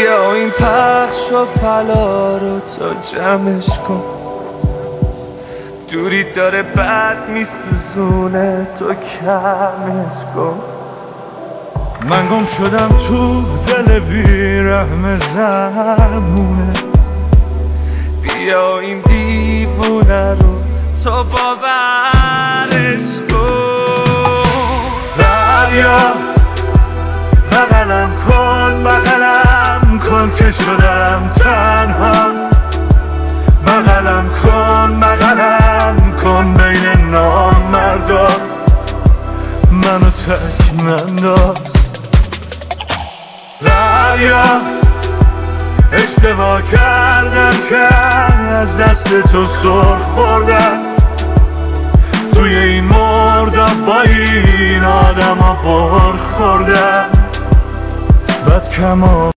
بیا این پخش و پلا رو تو جمعش کن، دوری داره بد میسوزونه تو کمش کن. من گم شدم تو دل بیرحم زمونه، بیا این دیوونه رو تو باورش کن. دریا بغلم کن که شدم تنها، بغلم کن بین نامردا، منو تک ننداز. دریا اشتباه کردم که از دست تو سر خوردم، توی این مردم با این آدم ها بر خوردم، بد کمان